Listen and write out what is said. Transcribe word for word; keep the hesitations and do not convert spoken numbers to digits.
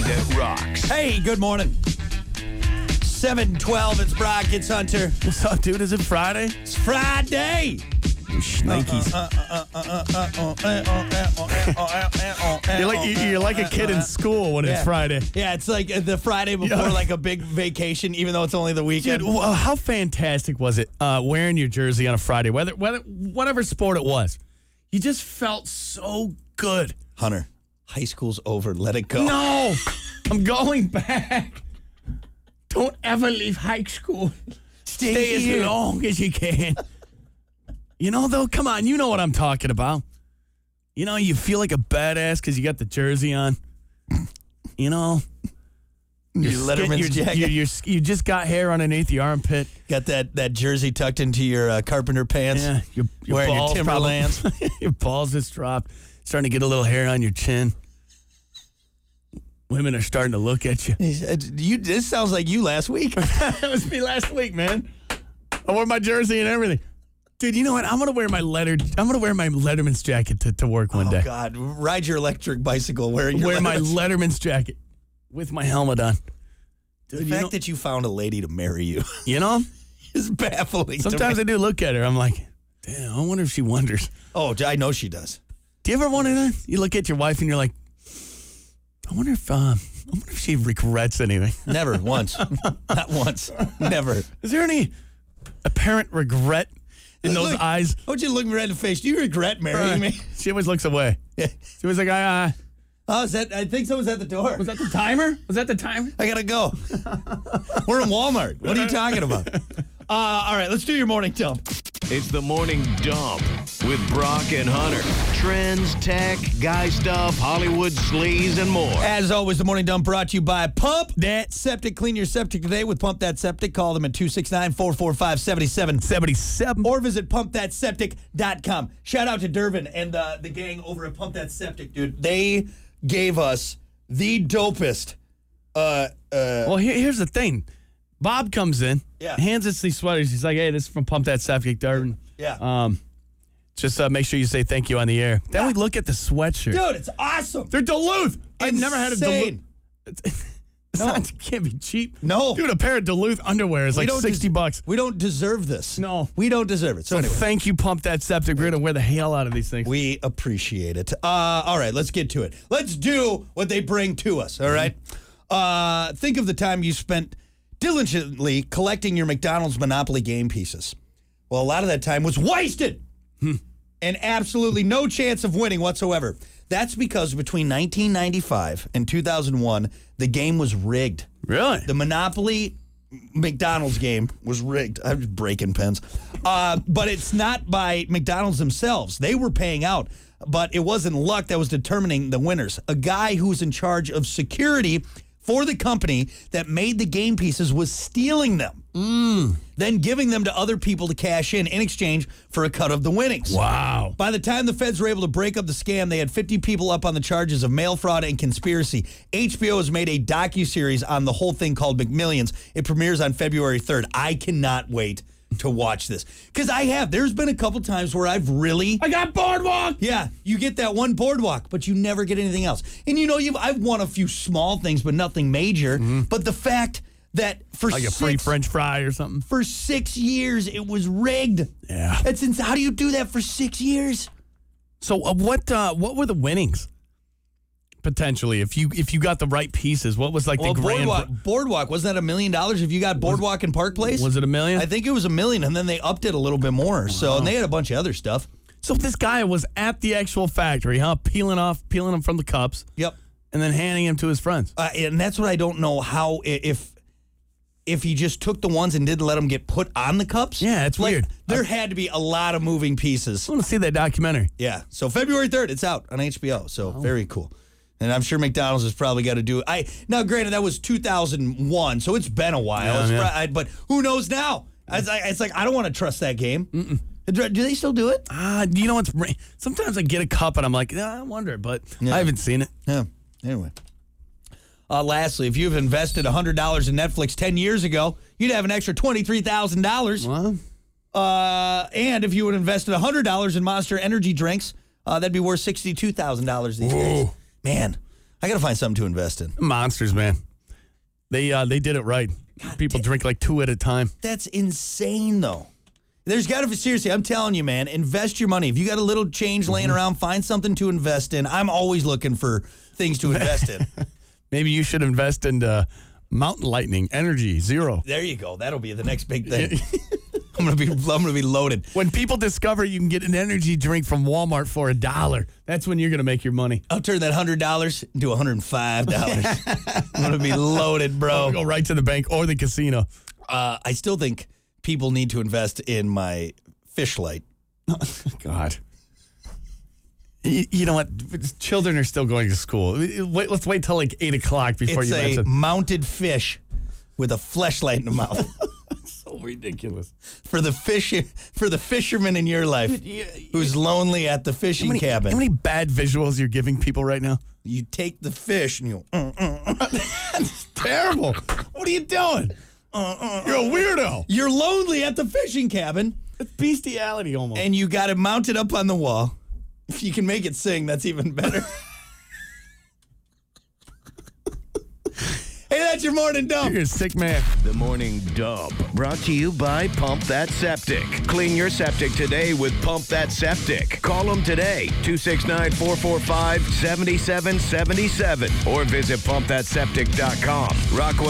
that rocks. Hey, good morning. seven twelve, it's Brock, it's Hunter. What's up, dude? Is it Friday? It's Friday. You shnikes. You're like, you- you're like a kid in school when Yeah. it's Friday. Yeah, it's like uh, the Friday before Yeah. like a big vacation, even though it's only the weekend. Dude, well, how fantastic was it uh, wearing your jersey on a Friday, whether whether whatever sport it was? You just felt so good. Hunter, high school's over. Let it go. No, I'm going back. Don't ever leave high school. Stay, Stay here. as long as you can. You know, though, come on. You know what I'm talking about. You know, you feel like a badass because you got the jersey on. You know. Your skin- Letterman's you're- jacket. you're- you're- you just got hair underneath the armpit. Got that, that jersey tucked into your uh, carpenter pants. Yeah, your, your Wearing your balls Timberlands. probably- your balls just dropped. Starting to get a little hair on your chin. Women are starting to look at you. He said, You, this sounds like you last week. That was me last week, man. I wore my jersey and everything. Dude, you know what? I'm gonna wear my letter. I'm gonna wear my Letterman's jacket to, to work one Oh, day. God. Ride your electric bicycle wearing your Wear my Letterman's- Letterman's jacket with my helmet on. Dude, The you fact know, that you found a lady to marry you you know, is baffling. to sometimes me. I do look at her. I'm like, damn. I wonder if she wonders. Oh, I know she does. Do you ever wonder that? You look at your wife and you're like, I wonder if um, I wonder if she regrets anything. Never once. Not once. Never. Is there any apparent regret in those Look, eyes? I want you to look me right in the face. Do you regret marrying me? She always looks away. Yeah. She was like, I, uh, Oh, is that? I think someone's at the door. was that the timer? Was that the timer? I gotta go. We're in Walmart. What are you talking about? Uh, all right, let's do your morning dump. It's the morning dump with Brock and Hunter. Trends, tech, guy stuff, Hollywood sleaze, and more. As always, the morning dump brought to you by Pump That Septic. Clean your septic today with Pump That Septic. Call them at two six nine, four four five, seven seven seventy-seven. or visit pump that septic dot com. Shout out to Dervin and the, the gang over at Pump That Septic, dude. They gave us the dopest. Uh, uh, Well, here, here's the thing. Bob comes in, Yeah. hands us these sweaters. He's like, hey, this is from Pump That Septic, Darvin. yeah. Um, just uh, make sure you say thank you on the air. Then we look at the sweatshirt. Dude, it's awesome. They're Duluth. I've never had a Duluth. Insane. It's No. not, it can't be cheap. No. Dude, a pair of Duluth underwear is We like don't sixty des- bucks. We don't deserve this. No. We don't deserve it. So, So anyway, thank you, Pump That Septic. We're going to wear the hell out of these things. we appreciate it. Uh, all right, let's get to it. Let's do what they bring to us, all right? Uh, think of the time you spent diligently collecting your McDonald's Monopoly game pieces. Well, a lot of that time was wasted and absolutely no chance of winning whatsoever. That's because between nineteen ninety-five and two thousand one, the game was rigged. Really? The Monopoly McDonald's game was rigged. I'm just breaking pens. Uh, but it's not by McDonald's themselves. They were paying out. But it wasn't luck that was determining the winners. A guy who was in charge of security for the company that made the game pieces was stealing them. Then giving them to other people to cash in in exchange for a cut of the winnings. Wow. By the time the feds were able to break up the scam, they had fifty people up on the charges of mail fraud and conspiracy. H B O has made a docuseries on the whole thing called McMillions. It premieres on February third. I cannot wait to watch this. Because I have. There's been a couple times where I've really... I got Boardwalk. Yeah, you get that one boardwalk, but you never get anything else. And you know, you've I've won a few small things, but nothing major. But the fact that for Like a six, free French fry or something. for six years it was rigged. Yeah. That's ins- how do you do that for six years? So uh, what uh, what were the winnings? Potentially, if you if you got the right pieces, what was like Well, the grand? boardwalk, boardwalk wasn't that a million dollars if you got boardwalk and Park Place? Was it a million? I think it was a million, and then they upped it a little bit more. So, and they had a bunch of other stuff. So this guy was at the actual factory, huh? Peeling off, peeling them from the cups, Yep. and then handing them to his friends. Uh, and that's what I don't know how i- if if he just took the ones and didn't let them get put on the cups. Yeah, it's Like, weird. There had to be a lot of moving pieces. I want to see that documentary. Yeah. So February third, it's out on H B O. So very cool. And I'm sure McDonald's has probably got to do it. I now, granted, that was two thousand one, so it's been a while. Yeah, It's yeah. pro- I- but who knows now? It's like, it's like I don't want to trust that game. Do, do they still do it? Ah, you know what's? ra- Sometimes I get a cup and I'm like, yeah, I wonder, but Yeah. I haven't seen it. Yeah. Anyway. Uh, lastly, if you've invested one hundred dollars in Netflix ten years ago, you'd have an extra twenty-three thousand dollars. Well, Uh, and if you would have invested one hundred dollars in Monster energy drinks, uh, that'd be worth sixty-two thousand dollars these days. Man, I got to find something to invest in. Monsters, man. They uh, they did it right. People drink like two at a time. That's insane, though. There's got to be, seriously, I'm telling you, man, invest your money. If you got a little change laying Mm-hmm. around, find something to invest in. I'm always looking for things to invest in. Maybe you should invest in uh, Mountain Lightning Energy Zero. There you go. That'll be the next big thing. I'm gonna be I'm gonna be loaded. When people discover you can get an energy drink from Walmart for a dollar, that's when you're going to make your money. I'll turn that hundred dollars into one hundred and five dollars. I'm gonna be loaded, bro. Go right to the bank or the casino. Uh, I still think people need to invest in my fish light. God. You, you know what? Children are still going to school. Wait, let's wait till like eight o'clock before It's you a mention. mounted fish with a fleshlight in the mouth So ridiculous. for the fish for the fisherman in your life who's lonely at the fishing How many, cabin. how many bad visuals you're giving people right now? You take the fish and you. Uh, uh, uh. That's terrible. What are you doing? You're a weirdo. You're lonely at the fishing cabin, It's bestiality almost. and you got it mounted up on the wall. If you can make it sing, that's even better. Hey, that's your morning dump. You're a sick man. The Morning Dump, brought to you by Pump That Septic. Clean your septic today with Pump That Septic. Call them today, two six nine, four four five, seven seven seven seven, or visit pump that septic dot com. Rock